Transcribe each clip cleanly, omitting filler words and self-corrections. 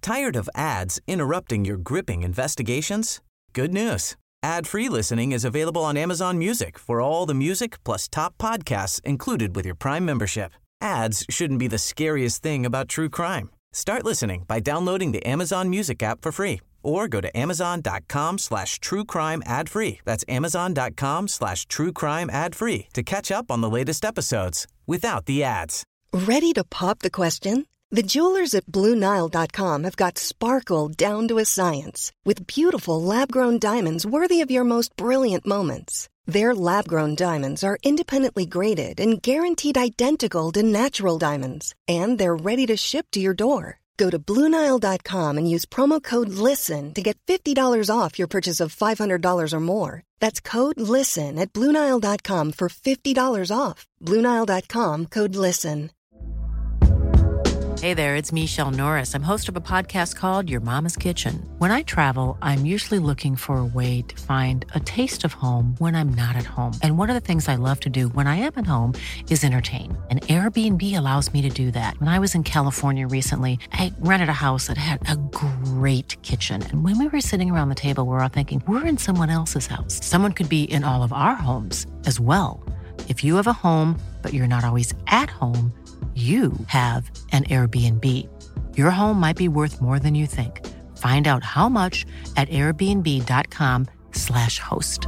Tired of ads interrupting your gripping investigations? Good news. Ad-free listening is available on Amazon Music for all the music plus top podcasts included with your Prime membership. Ads shouldn't be the scariest thing about true crime. Start listening by downloading the Amazon Music app for free or go to amazon.com/truecrime ad-free. That's amazon.com/truecrime ad-free to catch up on the latest episodes without the ads. Ready to pop the question? The jewelers at BlueNile.com have got sparkle down to a science with beautiful lab-grown diamonds worthy of your most brilliant moments. Their lab-grown diamonds are independently graded and guaranteed identical to natural diamonds, and they're ready to ship to your door. Go to BlueNile.com and use promo code LISTEN to get $50 off your purchase of $500 or more. That's code LISTEN at BlueNile.com for $50 off. BlueNile.com, code LISTEN. Hey there, it's Michelle Norris. I'm host of a podcast called Your Mama's Kitchen. When I travel, I'm usually looking for a way to find a taste of home when I'm not at home. And one of the things I love to do when I am at home is entertain. And Airbnb allows me to do that. When I was in California recently, I rented a house that had a great kitchen. And when we were sitting around the table, we were all thinking, we're in someone else's house. Someone could be in all of our homes as well. If you have a home, but you're not always at home, you have an Airbnb. Your home might be worth more than you think. Find out how much at airbnb.com/host.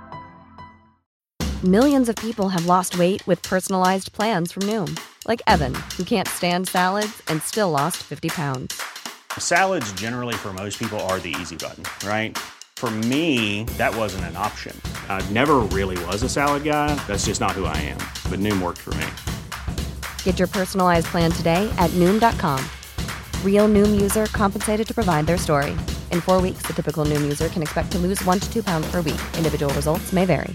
Millions of people have lost weight with personalized plans from Noom. Like Evan, who can't stand salads and still lost 50 pounds. Salads generally for most people are the easy button, right? For me, that wasn't an option. I never really was a salad guy. That's just not who I am. But Noom worked for me. Get your personalized plan today at Noom.com. Real Noom user compensated to provide their story. In 4 weeks, the typical Noom user can expect to lose 1 to 2 pounds per week. Individual results may vary.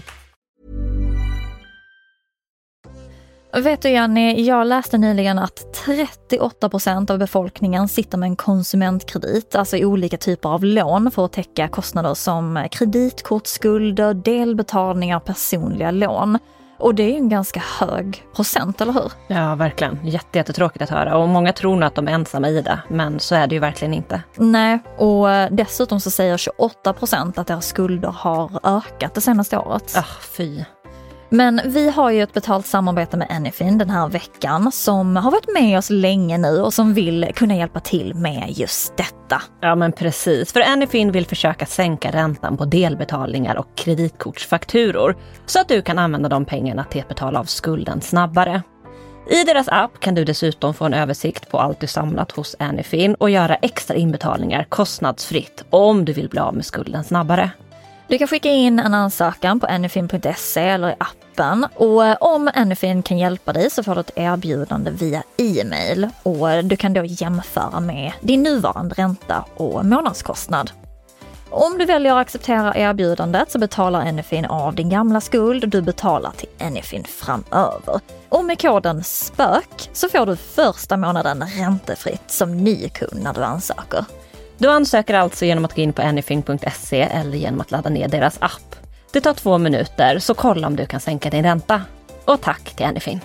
Vet du Jenny, jag läste nyligen att 38% av befolkningen sitter med en konsumentkredit, alltså olika typer av lån för att täcka kostnader som kreditkortsskulder, delbetalningar, personliga lån. Och det är ju en ganska hög procent, eller hur? Ja, verkligen. Jättetråkigt att höra. Och många tror nog att de är ensamma i det, men så är det ju verkligen inte. Nej, och dessutom så säger 28% att deras skulder har ökat det senaste året. Fy. Men vi har ju ett betalt samarbete med Anyfin den här veckan som har varit med oss länge nu och som vill kunna hjälpa till med just detta. Ja men precis, för Anyfin vill försöka sänka räntan på delbetalningar och kreditkortsfakturor så att du kan använda de pengarna till att betala av skulden snabbare. I deras app kan du dessutom få en översikt på allt du samlat hos Anyfin och göra extra inbetalningar kostnadsfritt om du vill bli av med skulden snabbare. Du kan skicka in en ansökan på anyfin.se eller i appen och om Anyfin kan hjälpa dig så får du ett erbjudande via e-mail och du kan då jämföra med din nuvarande ränta och månadskostnad. Om du väljer att acceptera erbjudandet så betalar Anyfin av din gamla skuld och du betalar till Anyfin framöver. Och med koden SPÖK så får du första månaden räntefritt som ny kund när du ansöker. Du ansöker alltså genom att gå in på anyfin.se eller genom att ladda ner deras app. Det tar 2 minuter, så kolla om du kan sänka din ränta. Och tack till Anyfin.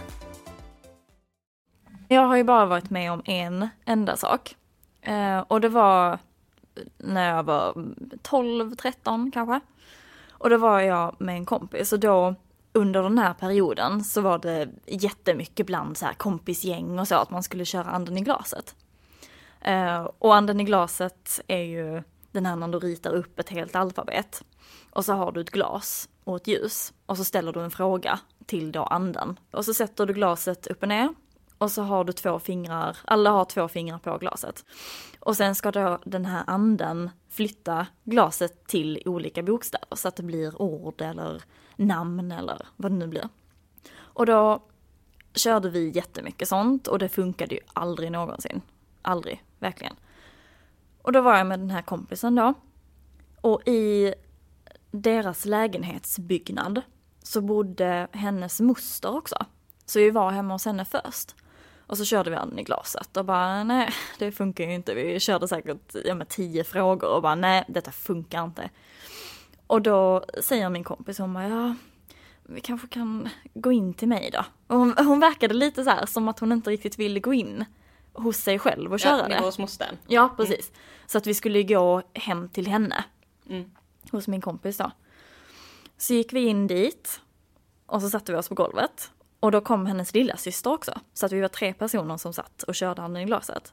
Jag har ju bara varit med om en enda sak. Och det var när jag var 12-13 kanske. Och då var jag med en kompis och då under den här perioden så var det jättemycket bland så här kompisgäng och så att man skulle köra anden i glaset. Och anden i glaset är ju den här när du ritar upp ett helt alfabet. Och så har du ett glas och ett ljus. Och så ställer du en fråga till då anden. Och så sätter du glaset upp och ner. Och så har du 2 fingrar, alla har 2 fingrar på glaset. Och sen ska då den här anden flytta glaset till olika bokstäver. Så att det blir ord eller namn eller vad det nu blir. Och då körde vi jättemycket sånt och det funkade ju aldrig någonsin. Aldrig, verkligen. Och då var jag med den här kompisen då. Och i deras lägenhetsbyggnad så bodde hennes moster också. Så vi var hemma hos henne först. Och så körde vi anden i glaset och bara nej, det funkar ju inte. Vi körde säkert 10 frågor och bara nej, detta funkar inte. Och då säger min kompis, hon bara ja, vi kanske kan gå in till mig då. Och hon verkade lite så här som att hon inte riktigt ville gå in. hos sig själv och köra det. Ja, hos mostern. Ja, precis. Så att vi skulle gå hem till henne. Hos min kompis då. Så gick vi in dit. Och så satte vi oss på golvet. Och då kom hennes lilla syster också. Så att vi var 3 personer som satt och körde handen i glaset.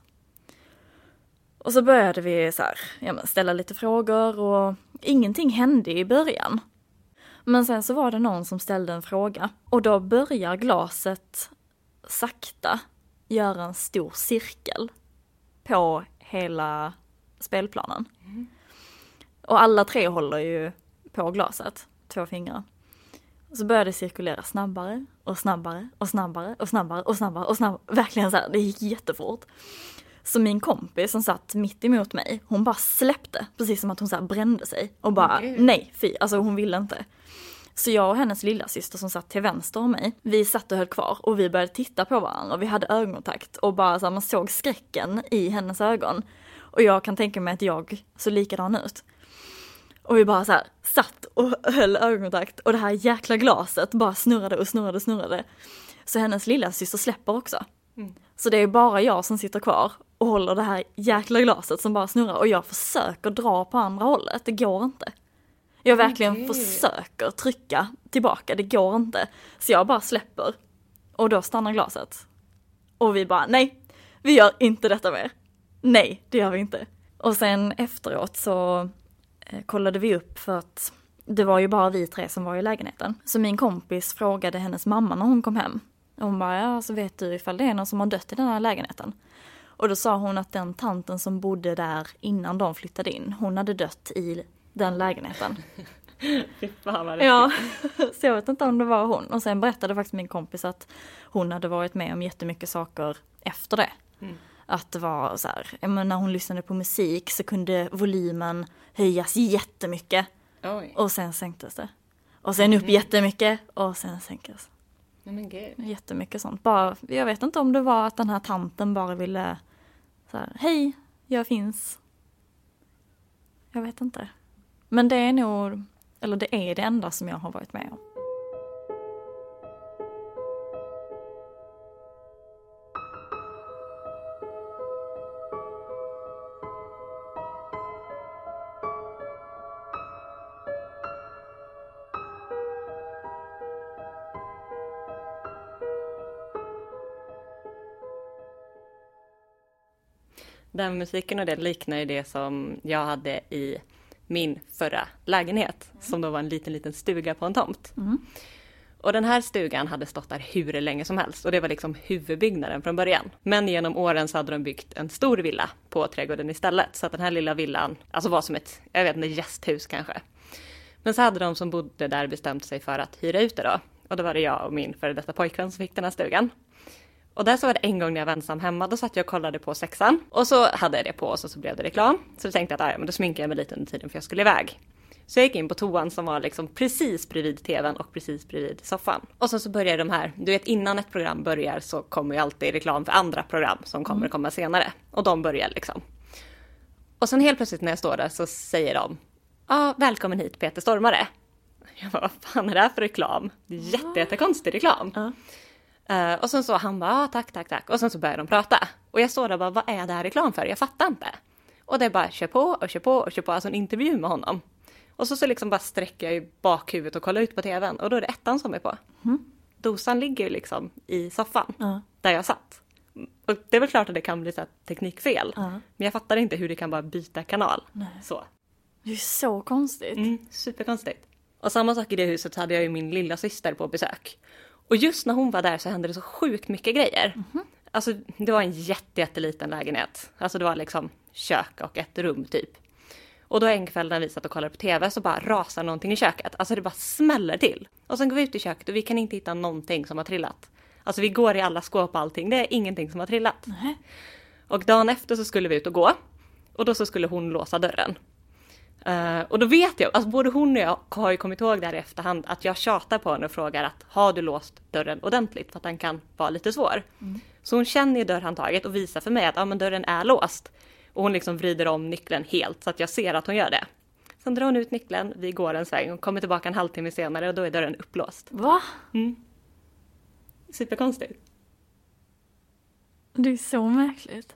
Och så började vi så här, ställa lite frågor. Och ingenting hände i början. Men sen så var det någon som ställde en fråga. Och då börjar glaset sakta göra en stor cirkel på hela spelplanen. Och alla 3 håller ju på glaset, 2 fingrar. Och så började det cirkulera snabbare och snabbare och snabbare och snabbare och snabbare och snabbare. Verkligen så här, det gick jättefort. Så min kompis som satt mitt emot mig, hon bara släppte, precis som att hon så här brände sig. Och bara, nej, fy, alltså hon ville inte. Så jag och hennes lilla syster som satt till vänster om mig, vi satt och höll kvar och vi började titta på varandra och vi hade ögonkontakt och bara så här, man såg skräcken i hennes ögon. Och jag kan tänka mig att jag såg likadan ut. Och vi bara så här satt och höll ögonkontakt och det här jäkla glaset bara snurrade och snurrade och snurrade. Så hennes lilla syster släpper också. Så det är bara jag som sitter kvar och håller det här jäkla glaset som bara snurrar och jag försöker dra på andra hållet, det går inte. Jag verkligen försöker trycka tillbaka, det går inte. Så jag bara släpper och då stannar glaset. Och vi bara, nej, vi gör inte detta mer. Nej, det gör vi inte. Och sen efteråt så kollade vi upp för att det var ju bara vi 3 som var i lägenheten. Så min kompis frågade hennes mamma när hon kom hem. Och hon bara, ja så vet du ifall det är någon som har dött i den här lägenheten. Och då sa hon att den tanten som bodde där innan de flyttade in, hon hade dött i den lägenheten. Fy fan vad ja, så jag vet inte om det var hon. Och sen berättade faktiskt min kompis att hon hade varit med om jättemycket saker efter det. Att det var så här, när hon lyssnade på musik så kunde volymen höjas jättemycket. Oj. Och sen sänktes det. Och sen upp jättemycket och sen sänktes. Men gud. Jättemycket sånt. Bara, jag vet inte om det var att den här tanten bara ville så här, hej, jag finns. Jag vet inte. Men det är nog, eller det är det enda som jag har varit med om. Den musiken och det liknar ju det som jag hade i min förra lägenhet. Som då var en liten stuga på en tomt. Och den här stugan hade stått där hur länge som helst. Och det var liksom huvudbyggnaden från början. Men genom åren så hade de byggt en stor villa på trädgården istället. Så att den här lilla villan alltså var som ett, jag vet inte, gästhus kanske. Men så hade de som bodde där bestämt sig för att hyra ut det då. Och då var det jag och min före detta pojkvän som fick den här stugan. Och där så var det en gång när jag var ensam hemma, då satt jag och kollade på Sexan. Och så hade jag det på oss och så blev det reklam. Så jag tänkte att men då sminkade jag mig lite under tiden för jag skulle iväg. Så jag gick in på toan som var liksom precis bredvid tvn och precis bredvid soffan. Och så började de här, du vet innan ett program börjar så kommer ju alltid reklam för andra program som kommer komma senare. Och de börjar liksom. Och sen helt plötsligt när jag står där så säger de, välkommen hit Peter Stormare. Jag bara, vad fan är det här för reklam? Det är jättekonstig reklam. Och sen så han bara, tack. Och sen så börjar de prata. Och jag står där och bara, vad är det här reklam för? Jag fattar inte. Och det är bara, kör på. Alltså en intervju med honom. Och så liksom bara sträcker jag i bakhuvudet och kollar ut på tvn. Och då är det ettan som är på. Dosan ligger ju liksom i soffan. Där jag satt. Och det är väl klart att det kan bli så här teknikfel. Men jag fattar inte hur det kan bara byta kanal. Så. Det är så konstigt. Superkonstigt. Och samma sak i det huset så hade jag ju min lilla syster på besök. Och just när hon var där så hände det så sjukt mycket grejer. Alltså det var en jätteliten lägenhet. Alltså det var liksom kök och ett rum typ. Och då en kväll när vi satt och kollade på tv så bara rasar någonting i köket. Alltså det bara smäller till. Och sen går vi ut i köket och vi kan inte hitta någonting som har trillat. Alltså vi går i alla skåp och allting. Det är ingenting som har trillat. Och dagen efter så skulle vi ut och gå. Och då så skulle hon låsa dörren. Och då vet jag, alltså både hon och jag har ju kommit ihåg där i efterhand att jag tjatar på henne och frågar att har du låst dörren ordentligt för att den kan vara lite svår. Så hon känner ju dörrhandtaget och visar för mig att men dörren är låst. Och hon liksom vrider om nyckeln helt så att jag ser att hon gör det. Sen drar hon ut nyckeln, vi går en sväng och kommer tillbaka en halvtimme senare och då är dörren upplåst. Va? Superkonstigt. Det är så märkligt.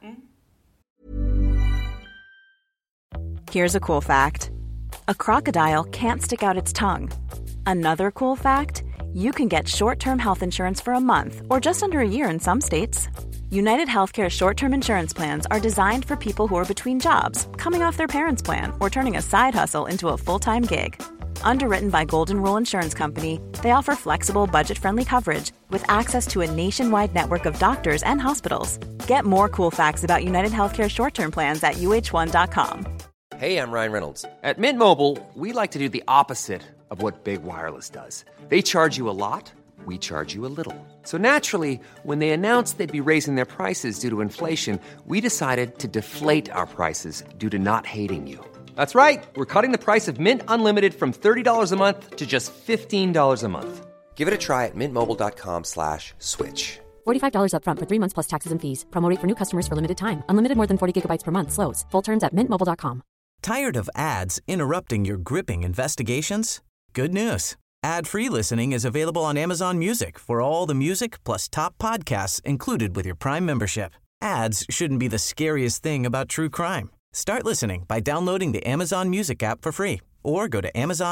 Here's a cool fact. A crocodile can't stick out its tongue. Another cool fact, you can get short-term health insurance for a month or just under a year in some states. United Healthcare short-term insurance plans are designed for people who are between jobs, coming off their parents' plan, or turning a side hustle into a full-time gig. Underwritten by Golden Rule Insurance Company, they offer flexible, budget-friendly coverage with access to a nationwide network of doctors and hospitals. Get more cool facts about United Healthcare short-term plans at uh1.com. Hey, I'm Ryan Reynolds. At Mint Mobile, we like to do the opposite of what Big Wireless does. They charge you a lot, we charge you a little. So naturally, when they announced they'd be raising their prices due to inflation, we decided to deflate our prices due to not hating you. That's right. We're cutting the price of Mint Unlimited from $30 a month to just $15 a month. Give it a try at mintmobile.com/switch. $45 up front for 3 months plus taxes and fees. Promo rate for new customers for limited time. Unlimited more than 40 gigabytes per month slows. Full terms at mintmobile.com. Tired of ads interrupting your gripping investigations? Good news. Ad-free listening is available on Amazon Music for all the music plus top podcasts included with your Prime membership. Ads shouldn't be the scariest thing about true crime. Start listening by downloading the Amazon Music app for free or go to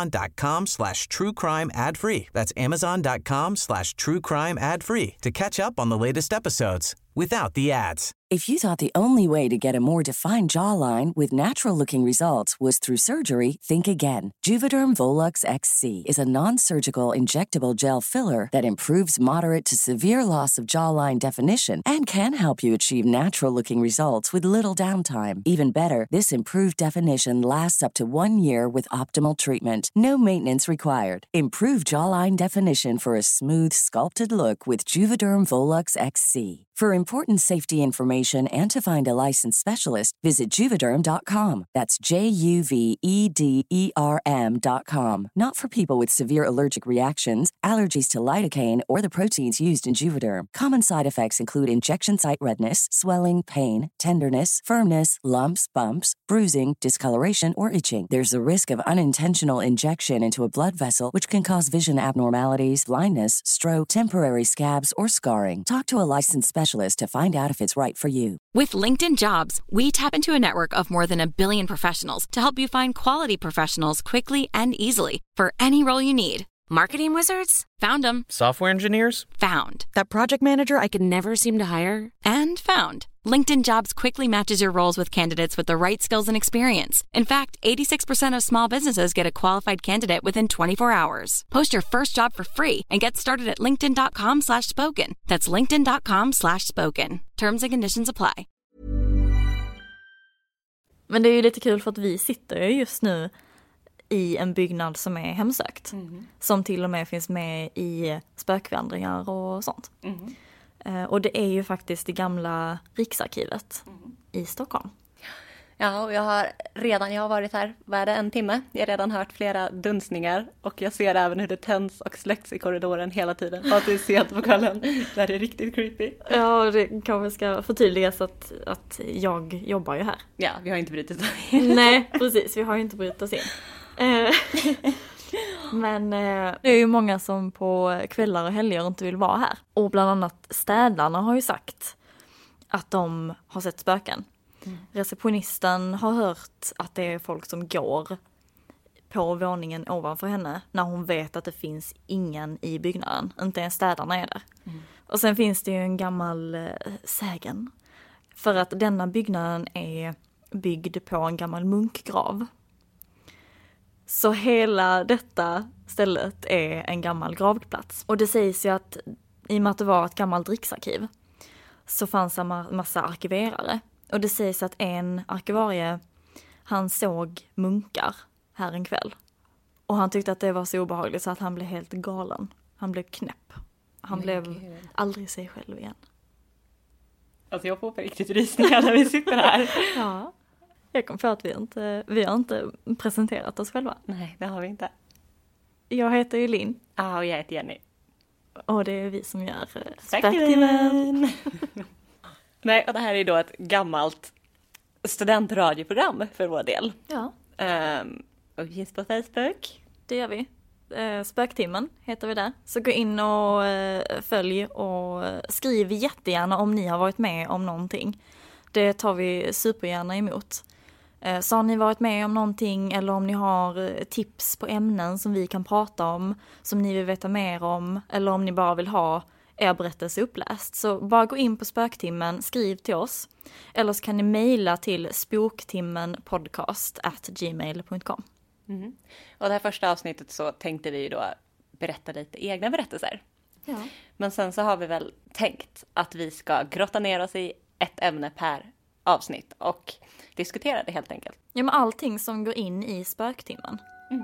amazon.com/truecrime ad-free. That's amazon.com/truecrime ad-free to catch up on the latest episodes without the ads. If you thought the only way to get a more defined jawline with natural-looking results was through surgery, think again. Juvederm Volux XC is a non-surgical injectable gel filler that improves moderate to severe loss of jawline definition and can help you achieve natural-looking results with little downtime. Even better, this improved definition lasts up to 1 year with optimal treatment. No maintenance required. Improve jawline definition for a smooth, sculpted look with Juvederm Volux XC. For important safety information and to find a licensed specialist, visit Juvederm.com. That's JUVEDERM.com. Not for people with severe allergic reactions, allergies to lidocaine, or the proteins used in Juvederm. Common side effects include injection site redness, swelling, pain, tenderness, firmness, lumps, bumps, bruising, discoloration, or itching. There's a risk of unintentional injection into a blood vessel, which can cause vision abnormalities, blindness, stroke, temporary scabs, or scarring. Talk to a licensed specialist to find out if it's right for you. With LinkedIn Jobs, we tap into a network of more than 1 billion professionals to help you find quality professionals quickly and easily for any role you need. Marketing wizards? Found them. Software engineers? Found. That project manager I could never seem to hire? And found. LinkedIn Jobs quickly matches your roles with candidates with the right skills and experience. In fact, 86% of small businesses get a qualified candidate within 24 hours. Post your first job for free and get started at linkedin.com/spoken. That's linkedin.com/spoken. Terms and conditions apply. Men det är ju lite kul för att vi sitter ju just nu i en byggnad som är hemsökt. Som till och med finns med i spökvandringar och sånt. Och det är ju faktiskt det gamla Riksarkivet i Stockholm. Ja, och jag har varit här, vad är det, 1 timme. Jag har redan hört flera dunsningar och jag ser även hur det tänds och släcks i korridoren hela tiden. Och att det är sent på kvällen. Det är riktigt creepy. Ja, det kanske ska förtydligas att jag jobbar ju här. Ja, vi har inte brutit oss in. Nej, precis. Vi har ju inte brutit oss in. Men det är ju många som på kvällar och helger inte vill vara här. Och bland annat städarna har ju sagt att de har sett spöken. Receptionisten har hört att det är folk som går på våningen ovanför henne när hon vet att det finns ingen i byggnaden. Inte ens städarna är där. Och sen finns det ju en gammal sägen. För att denna byggnaden är byggd på en gammal munkgrav. Så hela detta stället är en gammal gravplats. Och det sägs ju att i och med att det var ett gammalt riksarkiv så fanns en massa arkiverare. Och det sägs att en arkivarie, han såg munkar här en kväll. Och han tyckte att det var så obehagligt så att han blev helt galen. Han blev knäpp. Han blev aldrig sig själv igen. Alltså jag får på riktigt rysningar när vi sitter här. Ja. Jag kom på att vi har inte presenterat oss själva. Nej, det har vi inte. Jag heter ju Linn. Ja, och jag heter Jenny. Och det är vi som gör Spöktimmen. Nej, och det här är då ett gammalt studentradioprogram för vår del. Ja. Och vi finns på Facebook. Det gör vi. Spöktimmen heter vi där. Så gå in och följ och skriv jättegärna om ni har varit med om någonting. Det tar vi supergärna emot. Så har ni varit med om någonting eller om ni har tips på ämnen som vi kan prata om, som ni vill veta mer om, eller om ni bara vill ha er berättelse uppläst. Så bara gå in på Spöktimmen, skriv till oss. Eller så kan ni mejla till spoktimmenpodcast@gmail.com. Mm. Och det här första avsnittet så tänkte vi ju då berätta lite egna berättelser. Ja. Men sen så har vi väl tänkt att vi ska grotta ner oss i ett ämne per avsnitt och diskutera det helt enkelt. Ja, men allting som går in i Spöktimmen. Mm.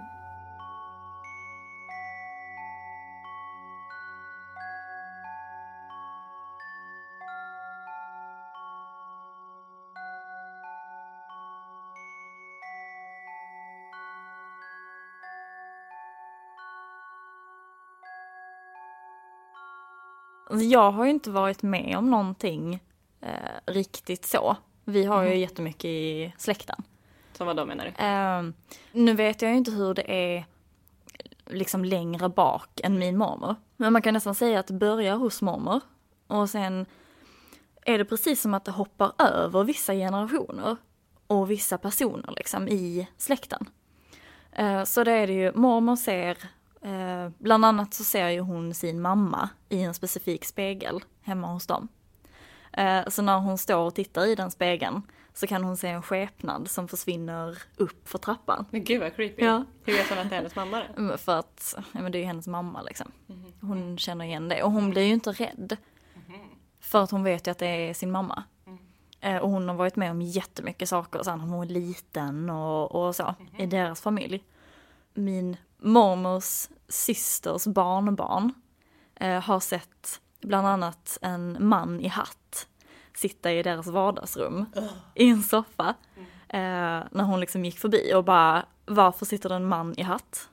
Jag har ju inte varit med om någonting riktigt så. Vi har ju jättemycket i släkten. Som vad då menar du? Nu vet jag ju inte hur det är liksom längre bak än min mormor. Men man kan nästan säga att det börjar hos mormor. Och sen är det precis som att det hoppar över vissa generationer och vissa personer liksom i släkten. Så det är det ju, mormor ser, bland annat så ser ju hon sin mamma i en specifik spegel hemma hos dem. Så när hon står och tittar i den spegeln så kan hon se en skepnad som försvinner upp för trappan. Men gud vad creepy. Ja. Hur vet hon att det är hennes mamma då? För att men det är ju hennes mamma liksom. Hon känner igen det. Och hon blir ju inte rädd. För att hon vet ju att det är sin mamma. Och hon har varit med om jättemycket saker sen hon var liten och så i deras familj. Min mormors systers barnbarn har sett bland annat en man i hatt sitta i deras vardagsrum i en soffa när hon liksom gick förbi och bara, varför sitter det en man i hatt?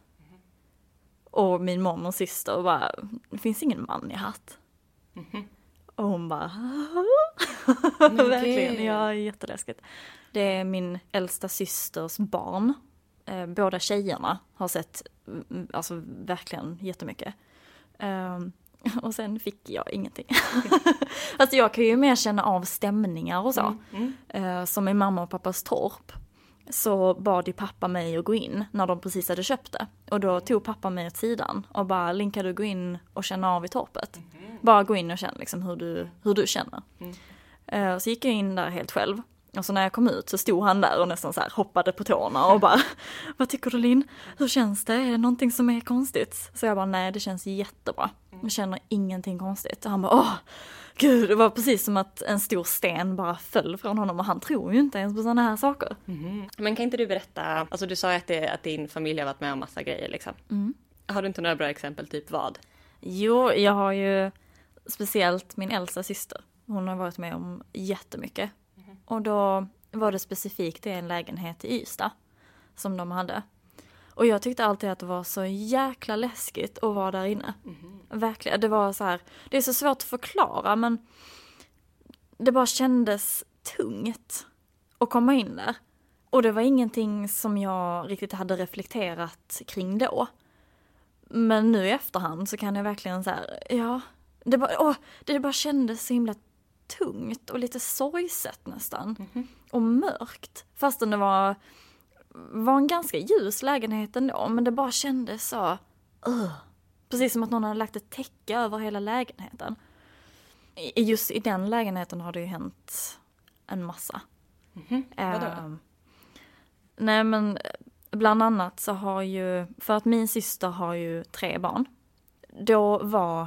Och min mormors syster bara, det finns ingen man i hatt. Och hon bara, verkligen, ja, jätteläskigt. Det är min äldsta systers barn. Båda tjejerna har sett alltså verkligen jättemycket. Och sen fick jag ingenting. Alltså jag kan ju mer känna av stämningar och så. Som i mamma och pappas torp. Så bad ju pappa mig att gå in när de precis hade köpt det. Och då tog pappa mig åt sidan och bara, Linka, du gå in och känna av i torpet. Bara gå in och känna liksom hur du känner. Så gick jag in där helt själv. Och så när jag kom ut så stod han där och nästan så här hoppade på tårna och bara, vad tycker du, Linn? Hur känns det? Är det någonting som är konstigt? Så jag bara, nej, det känns jättebra. Jag känner ingenting konstigt. Och han bara, åh, gud, det var precis som att en stor sten bara föll från honom och han tror ju inte ens på sådana här saker. Men kan inte du berätta, alltså du sa att din familj har varit med om massa grejer liksom. Har du inte några bra exempel, typ vad? Jo, jag har ju speciellt min äldsta syster. Hon har varit med om jättemycket. Och då var det specifikt en lägenhet i Ystad som de hade. Och jag tyckte alltid att det var så jäkla läskigt att vara där inne. Verkligen, det var så här, det är så svårt att förklara men det bara kändes tungt att komma in där. Och det var ingenting som jag riktigt hade reflekterat kring då. Men nu i efterhand så kan jag verkligen så här, ja, det bara kändes så himla tungt och lite sorgset nästan. Och mörkt. Fastän det var en ganska ljus lägenhet ändå. Men det bara kändes så, precis som att någon hade lagt ett täcke över hela lägenheten. Just i den lägenheten har det ju hänt en massa. Vadå? Nej men bland annat så har ju, för att min syster har ju 3 barn. Då var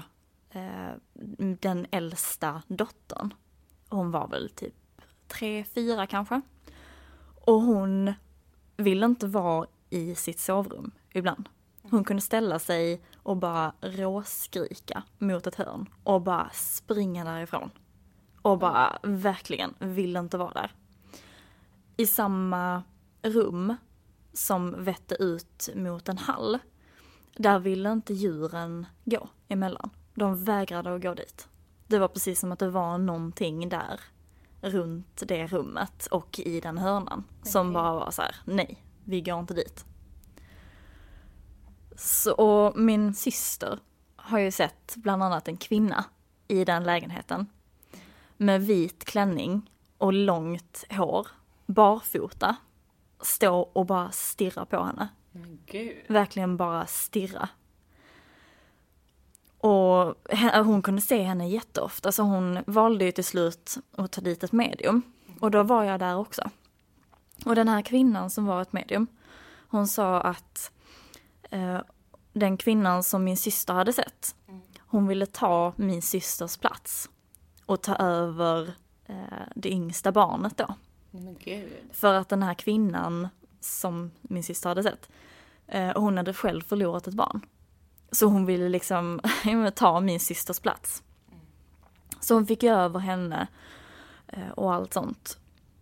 den äldsta dottern, hon var väl typ 3-4 kanske. Och hon ville inte vara i sitt sovrum ibland. Hon kunde ställa sig och bara råskrika mot ett hörn och bara springa därifrån. Och bara verkligen ville inte vara där. I samma rum som vette ut mot en hall, där ville inte djuren gå emellan. De vägrade att gå dit. Det var precis som att det var någonting där runt det rummet och i den hörnan som bara var så här: nej, vi går inte dit. Så, och min syster har ju sett bland annat en kvinna i den lägenheten. Med vit klänning och långt hår. Barfota. Stå och bara stirra på henne. Men gud. Verkligen bara stirra. Och hon kunde se henne jätteofta. Så hon valde ju till slut att ta dit ett medium. Och då var jag där också. Och den här kvinnan som var ett medium. Hon sa att den kvinnan som min syster hade sett. Hon ville ta min systers plats. Och ta över det yngsta barnet då. Men gud. För att den här kvinnan som min syster hade sett. Hon hade själv förlorat ett barn. Så hon ville liksom ta min systers plats. Så hon fick över henne och allt sånt.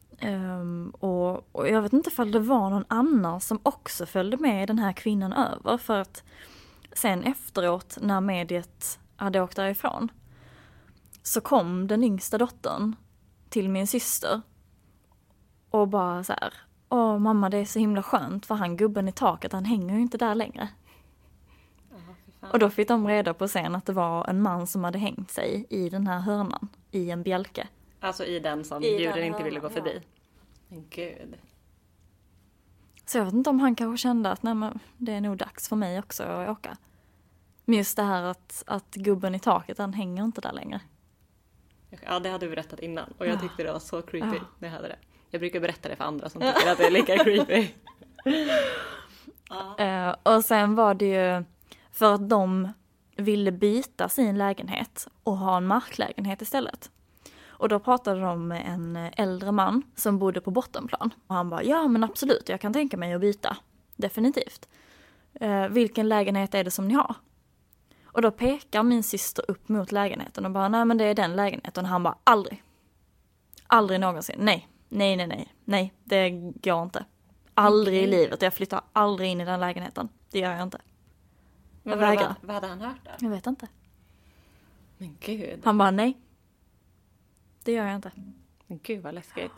Och jag vet inte ifall det var någon annan som också följde med den här kvinnan över. För att sen efteråt när mediet hade åkt därifrån. Så kom den yngsta dottern till min syster. Och bara så här. Åh mamma, det är så himla skönt för han gubben i taket, han hänger ju inte där längre. Och då fick de reda på sen att det var en man som hade hängt sig i den här hörnan, i en bjälke. Alltså i den som djuren inte ville gå förbi. Ja. Men gud. Så jag vet inte om han kanske kände att nej, men det är nog dags för mig också att åka. Men just det här att gubben i taket, han hänger inte där längre. Ja, det hade vi berättat innan. Och jag tyckte det var så creepy när jag hade det. Jag brukar berätta det för andra som tycker att det är lika creepy. Och sen var det ju för att de ville byta sin lägenhet och ha en marklägenhet istället. Och då pratade de med en äldre man som bodde på bottenplan. Och han bara, ja men absolut, jag kan tänka mig att byta. Definitivt. Vilken lägenhet är det som ni har? Och då pekar min syster upp mot lägenheten och bara, nej men det är den lägenheten. Och han bara, aldrig. Aldrig någonsin. Nej, det går inte. Aldrig i livet. Jag flyttar aldrig in i den lägenheten. Det gör jag inte. Men vad hade han hört då? Jag vet inte. Men gud. Han bara, nej. Det gör jag inte. Men gud vad läskigt.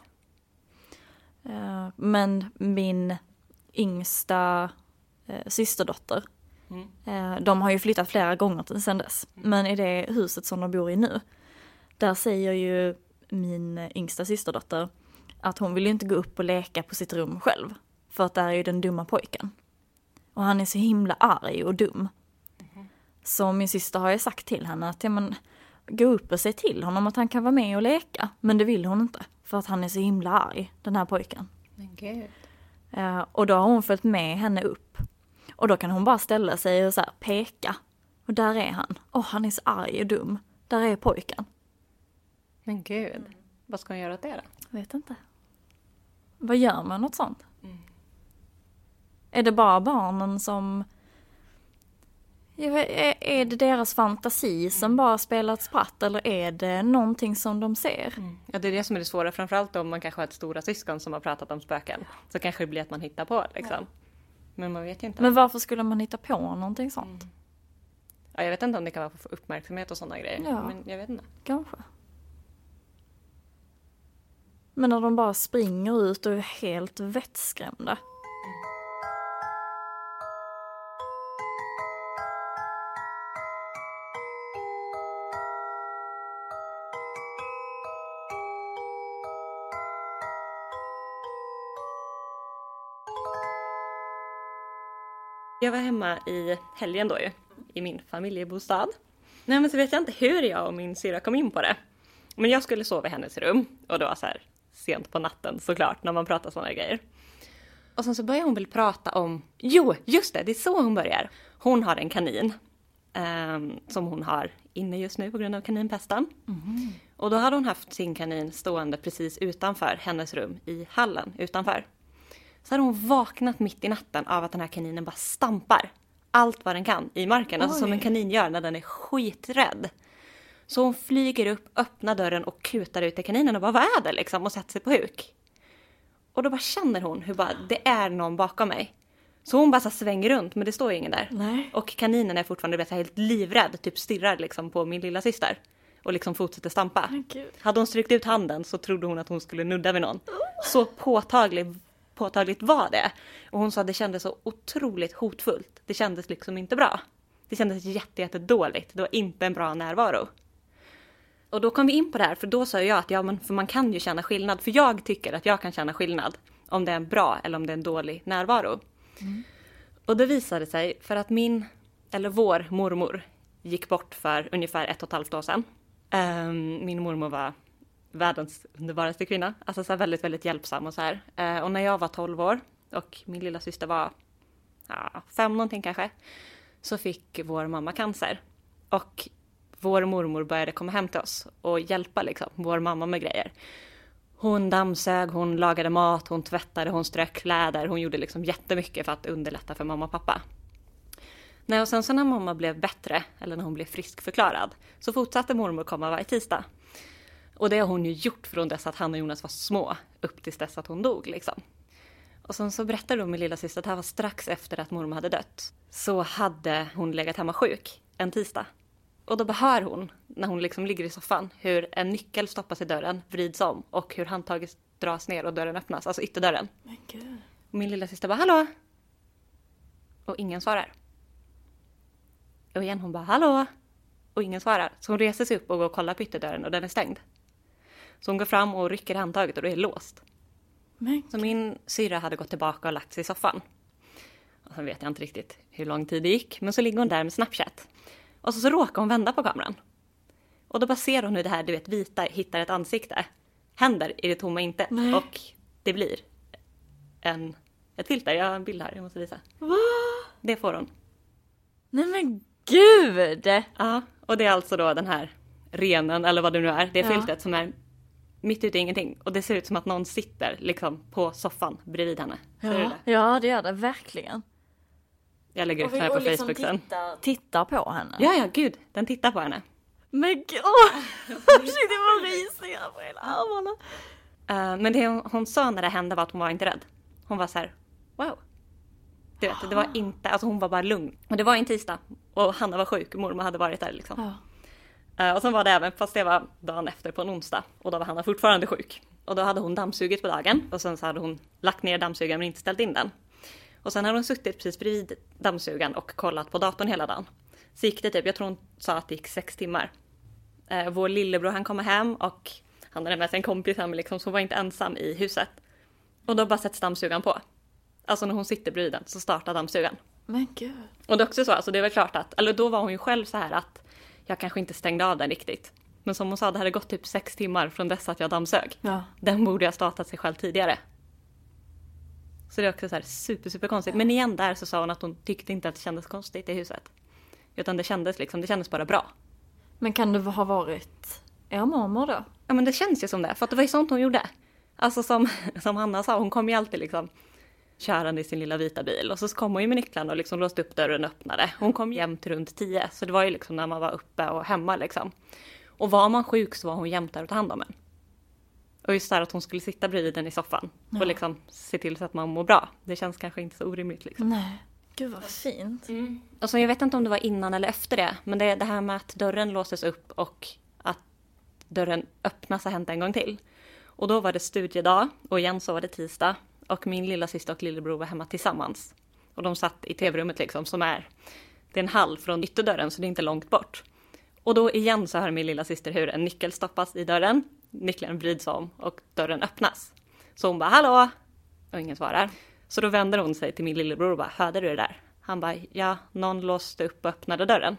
Men min yngsta systerdotter. De har ju flyttat flera gånger sedan dess. Men i det huset som de bor i nu. Där säger ju min yngsta systerdotter att hon vill ju inte gå upp och leka på sitt rum själv. För att där är ju den dumma pojken. Och han är så himla arg och dum. Så min syster har ju sagt till henne att gå upp och säg till honom att han kan vara med och leka. Men det vill hon inte. För att han är så himla arg, den här pojken. Men gud. Och då har hon följt med henne upp. Och då kan hon bara ställa sig och så här peka. Och där är han. Han är så arg och dum. Där är pojken. Men gud. Vad ska hon göra åt det då? Jag vet inte. Vad gör man något sånt? Är det bara barnen som... Är det deras fantasi som bara spelar ett spratt? Eller är det någonting som de ser? Ja, det är det som är det svåra. Framförallt om man kanske har ett stora syskon som har pratat om spöken. Så kanske det blir att man hittar på liksom. Ja. Men man vet ju inte. Men varför skulle man hitta på någonting sånt? Ja, jag vet inte om det kan vara för uppmärksamhet och sådana grejer. Ja, men jag vet inte. Kanske. Men när de bara springer ut och är helt vettskrämda. Jag var hemma i helgen då ju, i min familjebostad. Nej men så vet jag inte hur jag och min syra kom in på det. Men jag skulle sova i hennes rum och det var så här sent på natten såklart när man pratar sådana grejer. Och sen så börjar hon väl prata om, just det är så hon börjar. Hon har en kanin som hon har inne just nu på grund av kaninpesten. Och då hade hon haft sin kanin stående precis utanför hennes rum i hallen utanför. Så hade hon vaknat mitt i natten av att den här kaninen bara stampar allt vad den kan i marken. Alltså som en kanin gör när den är skiträdd. Så hon flyger upp, öppnar dörren och kutar ut till kaninen och bara, vad är det liksom? Och sätter sig på huk. Och då bara känner hon hur bara, det är någon bakom mig. Så hon bara så svänger runt, men det står ju ingen där. Nej. Och kaninen är fortfarande helt livrädd, typ stirrar liksom på min lilla syster. Och liksom fortsätter stampa. Oh, hade hon strykt ut handen så trodde hon att hon skulle nudda vid någon. Så påtaglig påtagligt var det. Och hon sa att det kändes så otroligt hotfullt. Det kändes liksom inte bra. Det kändes jättedåligt. Det var inte en bra närvaro. Och då kom vi in på det här, för då sa jag att för man kan ju känna skillnad. För jag tycker att jag kan känna skillnad om det är en bra eller om det är en dålig närvaro. Och det visade sig för att vår mormor gick bort för ungefär 1,5 år sedan. Min mormor var världens underbaraste kvinna. Alltså så här väldigt, väldigt hjälpsam och så här. Och när jag var 12 år och min lilla syster var 5 någonting kanske, så fick vår mamma cancer. Och vår mormor började komma hem till oss och hjälpa liksom vår mamma med grejer. Hon dammsög, hon lagade mat, hon tvättade, hon strök kläder. Hon gjorde liksom jättemycket för att underlätta för mamma och pappa. Nej, och sen så när mamma blev bättre, eller när hon blev friskförklarad, så fortsatte mormor komma varje tisdag. Och det har hon ju gjort från dess att han och Jonas var små, upp tills dess att hon dog liksom. Och sen så berättade då min lilla syster att det här var strax efter att mormor hade dött. Så hade hon legat hemma sjuk en tisdag. Och då hör hon, när hon liksom ligger i soffan, hur en nyckel stoppas i dörren, vrids om och hur handtaget dras ner och dörren öppnas, alltså ytterdörren. Men gud. Och min lilla syster bara, hallå? Och ingen svarar. Och igen hon bara, hallå? Och ingen svarar. Så hon reser sig upp och går och kollar på ytterdörren och den är stängd. Så hon går fram och rycker i handtaget och det är låst. Men så min syra hade gått tillbaka och lagt sig i soffan. Och sen vet jag inte riktigt hur lång tid det gick. Men så ligger hon där med Snapchat. Och så råkar hon vända på kameran. Och då bara ser hon hur det här, du vet, vita hittar ett ansikte. Händer i det tomma intet. Nej. Och det blir ett filter. Jag har en bild här, jag måste visa. Va? Det får hon. Nej men gud! Ja, och det är alltså då den här renen, eller vad det nu är. Det är filtret som är mitt ute i ingenting. Och det ser ut som att någon sitter liksom på soffan bredvid henne. Ser du det? Ja, det gör det verkligen. Jag lägger upp det här på liksom Facebook sen. Tittar på henne. Ja, gud. Den tittar på henne. Men gud! Det var risiga på hela armarna. Men det hon sa när det hände var att hon var inte rädd. Hon var så här, wow. Du vet, det var inte, alltså hon var bara lugn. Och det var en tisdag. Och Hanna var sjuk. Mormor hade varit där liksom. Och sen var det även, fast det var dagen efter på en onsdag. Och då var Hanna fortfarande sjuk. Och då hade hon dammsugit på dagen. Och sen så hade hon lagt ner dammsugaren men inte ställt in den. Och sen hade hon suttit precis bredvid dammsugaren och kollat på datorn hela dagen. Så gick det typ, jag tror hon sa att det gick 6 timmar. Vår lillebror han kom hem och han hade med sig en kompis hem liksom, så hon var inte ensam i huset. Och då bara sätts dammsugaren på. Alltså när hon sitter bredvid den så startar dammsugaren. Men gud. Och det är också så, alltså det är väl klart att, eller då var hon ju själv så här att jag kanske inte stängde av den riktigt. Men som hon sa, det hade gått typ 6 timmar från dess att jag dammsög. Ja. Den borde jag startat sig själv tidigare. Så det är också så här super konstigt. Men igen där så sa hon att hon tyckte inte att det kändes konstigt i huset. Utan det kändes bara bra. Men kan det ha varit er mormor då? Ja men det känns ju som det. För att det var ju sånt hon gjorde. Alltså som Hanna sa, hon kom ju alltid liksom körande i sin lilla vita bil. Och så kom hon ju med nycklarna och liksom låste upp dörren och öppnade. Hon kom jämt runt 10. Så det var ju liksom när man var uppe och hemma liksom. Och var man sjuk så var hon jämt där och ta hand om en. Och just där att hon skulle sitta bredvid den i soffan. Ja. Och liksom se till så att man mår bra. Det känns kanske inte så orimligt liksom. Nej. Gud vad fint. Mm. Alltså jag vet inte om det var innan eller efter det. Men det här med att dörren låses upp och att dörren öppnas har hänt en gång till. Och då var det studiedag. Och igen så var det tisdag. Och min lilla syster och lillebror var hemma tillsammans. Och de satt i tv-rummet liksom det är en halv från ytterdörren så det är inte långt bort. Och då igen så hör min lilla syster hur en nyckel stoppas i dörren. Nyckeln vrids om och dörren öppnas. Så hon bara, hallå! Och ingen svarar. Så då vänder hon sig till min lillebror och bara, hörde du det där? Han bara, ja, någon låste upp och öppnade dörren.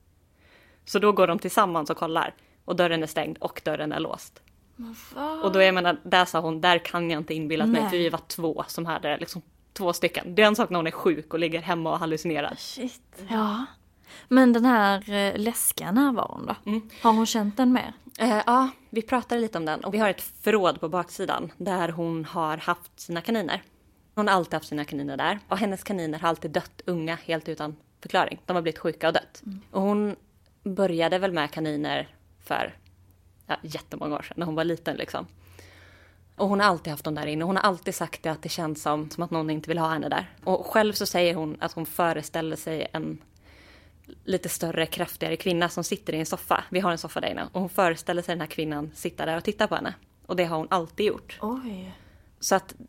Så då går de tillsammans och kollar. Och dörren är stängd och dörren är låst. Och då där sa hon, där kan jag inte inbilla mig. För vi var 2 som hade liksom 2 stycken. Det är en sak när hon är sjuk och ligger hemma och hallucinerar. Shit, ja. Men den här läskiga närvaron då? Mm. Har hon känt den mer? Ja, vi pratade lite om den. Och vi har ett förråd på baksidan där hon har haft sina kaniner. Hon har alltid haft sina kaniner där. Och hennes kaniner har alltid dött unga helt utan förklaring. De har blivit sjuka och dött. Mm. Och hon började väl med kaniner för jättemånga år sedan när hon var liten liksom. Och hon har alltid haft dem där inne. Hon har alltid sagt att det känns som att någon inte vill ha henne där. Och själv så säger hon att hon föreställer sig en lite större, kraftigare kvinna som sitter i en soffa. Vi har en soffa där inne. Och hon föreställer sig den här kvinnan sitta där och titta på henne. Och det har hon alltid gjort. Oj. Så att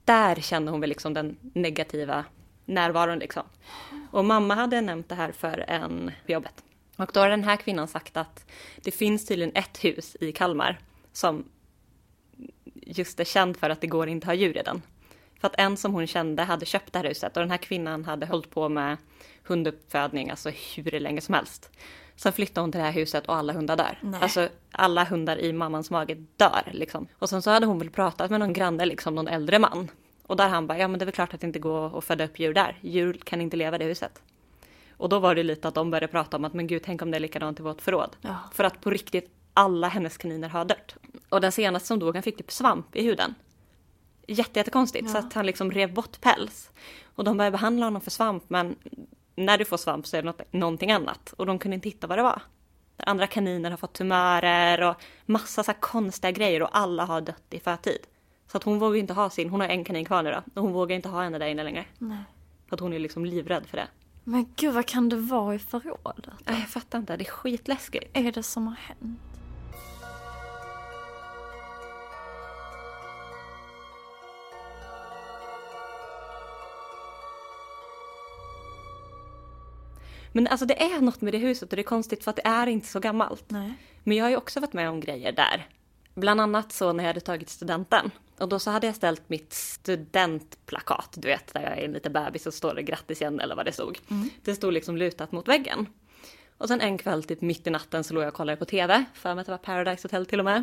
där kände hon väl liksom den negativa närvaron liksom. Och mamma hade nämnt det här för en på jobbet. Och då har den här kvinnan sagt att det finns tydligen ett hus i Kalmar som just är känd för att det går inte att ha djur i den. För att en som hon kände hade köpt det här huset och den här kvinnan hade hållit på med hunduppfödning alltså hur länge som helst. Sen flyttade hon till det här huset och alla hundar dör. Nej. Alltså alla hundar i mammans mage dör liksom. Och sen så hade hon väl pratat med någon granne liksom, någon äldre man. Och där han bara, ja men det är väl klart att det inte går att föda upp djur där. Djur kan inte leva i det huset. Och då var det lite att de började prata om att men gud, tänk om det är likadant i vårt förråd. Ja. För att på riktigt alla hennes kaniner har dött. Och den senaste som dog, han fick typ svamp i huden. Jättekonstigt. Ja. Så att han liksom rev bort päls. Och de började behandla honom för svamp. Men när du får svamp så är det någonting annat. Och de kunde inte hitta vad det var. Andra kaniner har fått tumörer och massa så här konstiga grejer. Och alla har dött i förtid. Så att hon vågar inte ha sin. Hon har en kanin kvar nu då. Och hon vågar inte ha henne där inne längre. Nej. För att hon är liksom livrädd för det. Men gud, vad kan det vara i förrådet? Jag fattar inte. Det är skitläskigt. Är det som har hänt? Men alltså det är något med det huset och det är konstigt för att det är inte så gammalt. Nej. Men jag har ju också varit med om grejer där. Bland annat så när jag hade tagit studenten. Och då så hade jag ställt mitt studentplakat, du vet, där jag är en liten bebis och står det grattis igen eller vad det stod. Mm. Det stod liksom lutat mot väggen. Och sen en kväll typ mitt i natten så låg jag och kollade på tv. För mig att det var Paradise Hotel till och med.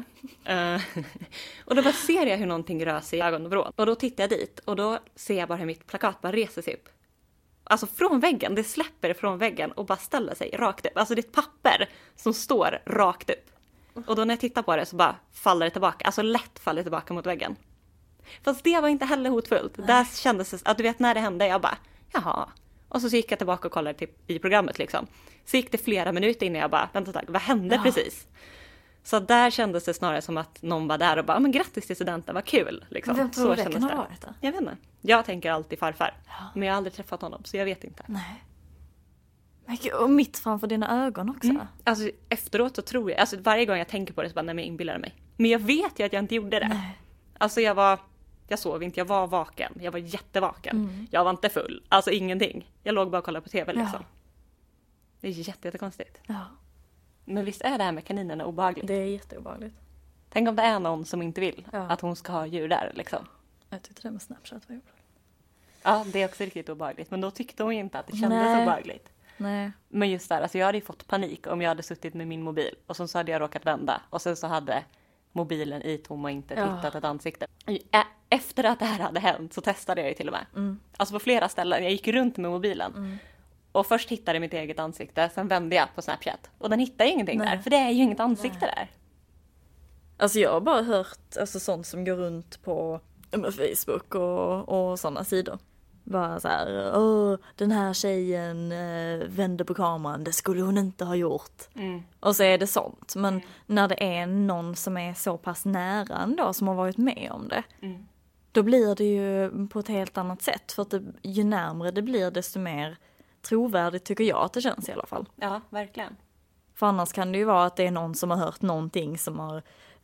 Och då bara ser jag hur någonting rör sig i ögonvrån. Och då tittar jag dit och då ser jag bara hur mitt plakat bara reser sig upp. Alltså från väggen, det släpper från väggen och bara ställer sig rakt upp. Alltså det är ett papper som står rakt upp. Och då när jag tittar på det så bara faller det tillbaka. Alltså lätt faller det tillbaka mot väggen. Fast det var inte heller hotfullt. Nej. Där kändes det, att du vet när det hände, jag bara, jaha. Och så gick jag tillbaka och kollade typ i programmet liksom. Så gick det flera minuter innan jag bara, vänta ett tag, vad hände precis? Så där kändes det snarare som att någon var där och bara, men grattis till studenten, vad kul. Liksom. Men vem tror du det kan ha varit då? Jag vet inte. Jag tänker alltid farfar. Ja. Men jag har aldrig träffat honom, så jag vet inte. Nej. Men gud, och mitt framför dina ögon också. Mm. Alltså efteråt så tror jag, alltså varje gång jag tänker på det så bara, nej men jag inbillar mig. Men jag vet ju att jag inte gjorde det. Nej. Alltså jag sov inte, jag var vaken. Jag var jättevaken. Mm. Jag var inte full. Alltså ingenting. Jag låg bara och kollade på tv liksom. Ja. Det är jättekonstigt. Ja. Men visst är det här med kaninerna obehagligt? Det är jätteobehagligt. Tänk om det är någon som inte vill att hon ska ha djur där liksom. Jag tyckte det med Snapchat var jobbigt. Ja, det är också riktigt obehagligt. Men då tyckte hon ju inte att det kändes obehagligt. Nej. Men just där, alltså jag hade ju fått panik om jag hade suttit med min mobil. Och så hade jag råkat vända. Och sen så hade mobilen i tom och inte tittat ett ansikte. Efter att det här hade hänt så testade jag ju till och med. Mm. Alltså på flera ställen. Jag gick runt med mobilen. Mm. Och först hittade jag mitt eget ansikte. Sen vände jag på Snapchat. Och den hittade ingenting där. För det är ju inget ansikte där. Alltså jag har bara hört alltså, sånt som går runt på Facebook och sådana sidor. Bara så här, den här tjejen vände på kameran, det skulle hon inte ha gjort. Mm. Och så är det sånt. Men när det är någon som är så pass nära ändå som har varit med om det, då blir det ju på ett helt annat sätt. För att ju närmare det blir, desto mer trovärdigt tycker jag att det känns i alla fall. Ja, verkligen. För annars kan det ju vara att det är någon som har hört någonting som har,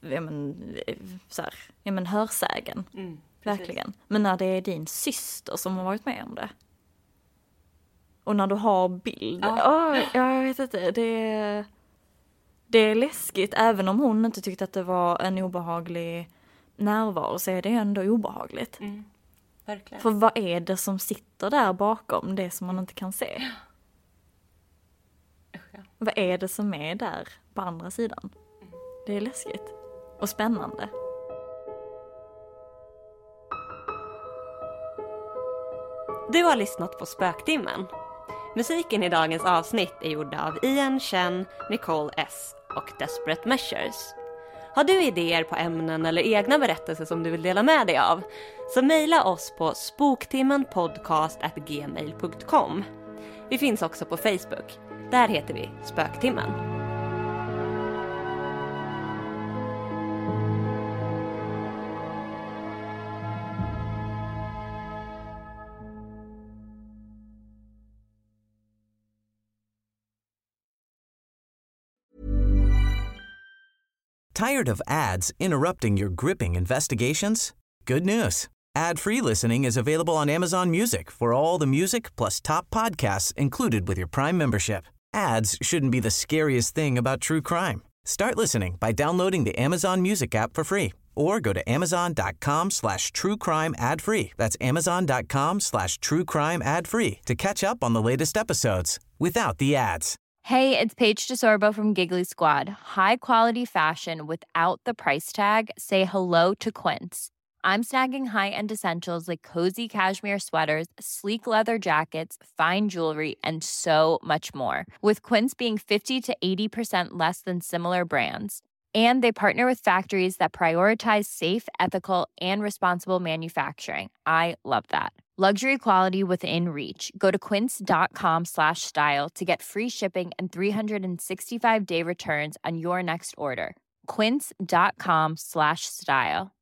hörsägen. Verkligen. Men när det är din syster som har varit med om det. Och när du har bild. Jag vet inte. Det är läskigt. Även om hon inte tyckte att det var en obehaglig närvaro så är det ändå obehagligt. Mm. Verkligen. För vad är det som sitter där bakom det som man inte kan se? Vad är det som är där på andra sidan? Det är läskigt. Och spännande. Du har lyssnat på Spöktimmen. Musiken i dagens avsnitt är gjord av Ian Chen, Nicole S. och Desperate Measures. Har du idéer på ämnen eller egna berättelser som du vill dela med dig av? Så mejla oss på spoktimmenpodcast@gmail.com. Vi finns också på Facebook. Där heter vi Spöktimmen. Tired of ads interrupting your gripping investigations? Good news. Ad-free listening is available on Amazon Music for all the music plus top podcasts included with your Prime membership. Ads shouldn't be the scariest thing about true crime. Start listening by downloading the Amazon Music app for free or go to amazon.com/truecrime ad-free. That's amazon.com/truecrime ad-free to catch up on the latest episodes without the ads. Hey, it's Paige DeSorbo from Giggly Squad. High quality fashion without the price tag. Say hello to Quince. I'm snagging high-end essentials like cozy cashmere sweaters, sleek leather jackets, fine jewelry, and so much more. With Quince being 50 to 80% less than similar brands. And they partner with factories that prioritize safe, ethical, and responsible manufacturing. I love that. Luxury quality within reach. Go to quince.com/style to get free shipping and 365-day returns on your next order. Quince.com/style.